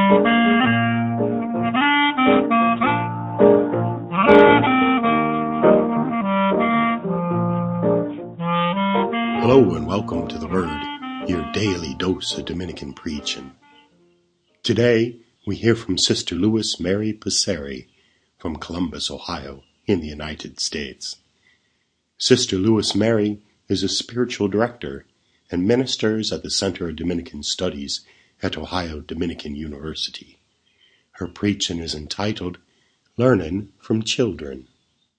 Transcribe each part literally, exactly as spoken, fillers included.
Hello and welcome to The Word, your daily dose of Dominican preaching. Today, we hear from Sister Louis Mary Passeri from Columbus, Ohio, in the United States. Sister Louis Mary is a spiritual director and ministers at the Center of Dominican Studies at Ohio Dominican University. Her preaching is entitled, Learning from Children.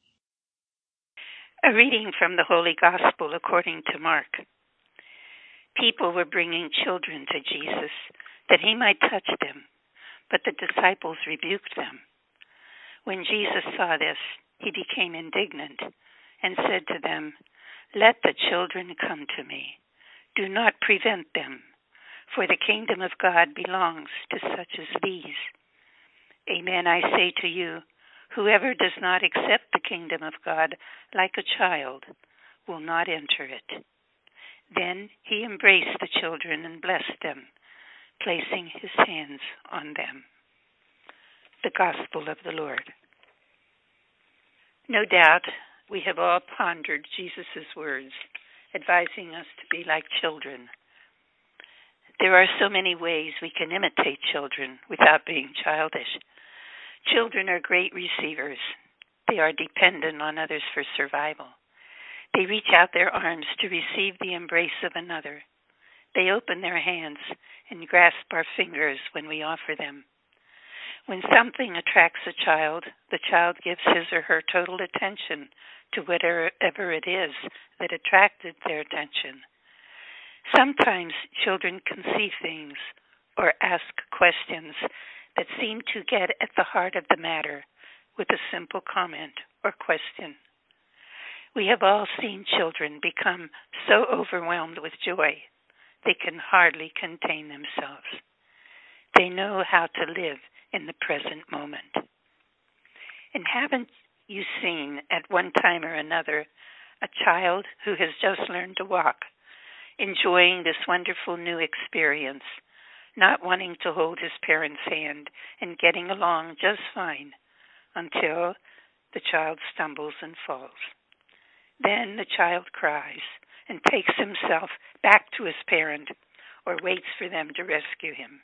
A reading from the Holy Gospel according to Mark. People were bringing children to Jesus that he might touch them, but the disciples rebuked them. When Jesus saw this, he became indignant and said to them, "Let the children come to me. Do not prevent them, for the kingdom of God belongs to such as these. Amen, I say to you, whoever does not accept the kingdom of God like a child will not enter it." Then he embraced the children and blessed them, placing his hands on them. The Gospel of the Lord. No doubt we have all pondered Jesus' words, advising us to be like children. There are so many ways we can imitate children without being childish. Children are great receivers. They are dependent on others for survival. They reach out their arms to receive the embrace of another. They open their hands and grasp our fingers when we offer them. When something attracts a child, the child gives his or her total attention to whatever it is that attracted their attention. Sometimes children can see things or ask questions that seem to get at the heart of the matter with a simple comment or question. We have all seen children become so overwhelmed with joy they can hardly contain themselves. They know how to live in the present moment. And haven't you seen at one time or another a child who has just learned to walk, enjoying this wonderful new experience, not wanting to hold his parent's hand and getting along just fine until the child stumbles and falls? Then the child cries and takes himself back to his parent or waits for them to rescue him.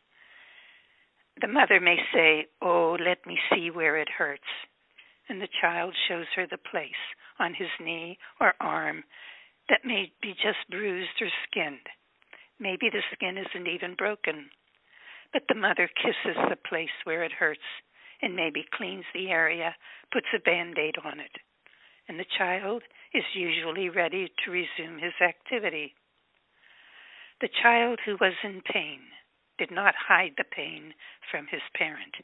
The mother may say, "Oh, let me see where it hurts." And the child shows her the place on his knee or arm that may be just bruised or skinned. Maybe the skin isn't even broken. But the mother kisses the place where it hurts and maybe cleans the area, puts a Band-Aid on it. And the child is usually ready to resume his activity. The child who was in pain did not hide the pain from his parent.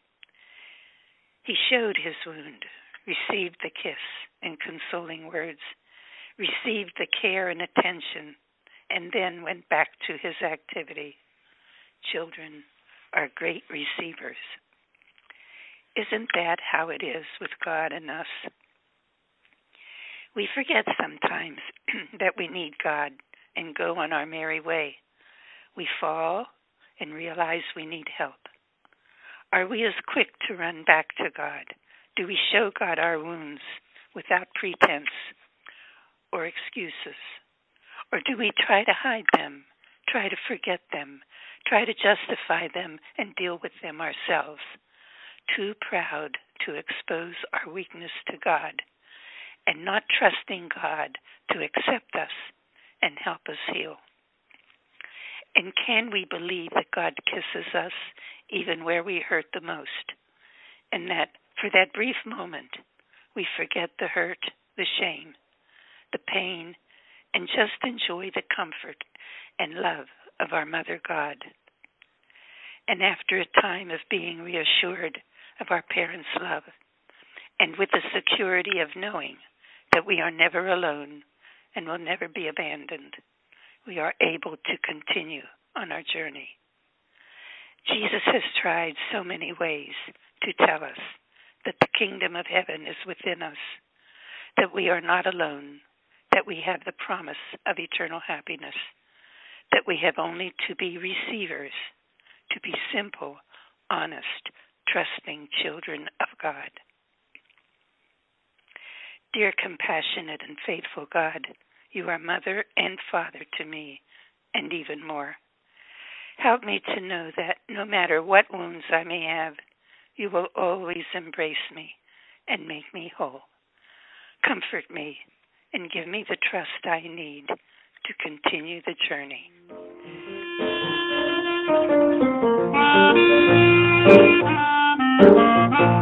He showed his wound, received the kiss and consoling words, received the care and attention, and then went back to his activity. Children are great receivers. Isn't that how it is with God and us? We forget sometimes that we need God and go on our merry way. We fall and realize we need help. Are we as quick to run back to God? Do we show God our wounds without pretense or excuses? Or do we try to hide them, try to forget them, try to justify them and deal with them ourselves, too proud to expose our weakness to God, and not trusting God to accept us and help us heal? And can we believe that God kisses us even where we hurt the most, and that for that brief moment we forget the hurt, the shame, the pain, and just enjoy the comfort and love of our Mother God? And after a time of being reassured of our parents' love, and with the security of knowing that we are never alone and will never be abandoned, we are able to continue on our journey. Jesus has tried so many ways to tell us that the kingdom of heaven is within us, that we are not alone, that we have the promise of eternal happiness, that we have only to be receivers, to be simple, honest, trusting children of God. Dear compassionate and faithful God, you are mother and father to me, and even more. Help me to know that no matter what wounds I may have, you will always embrace me and make me whole. Comfort me and give me the trust I need to continue the journey. Thank you.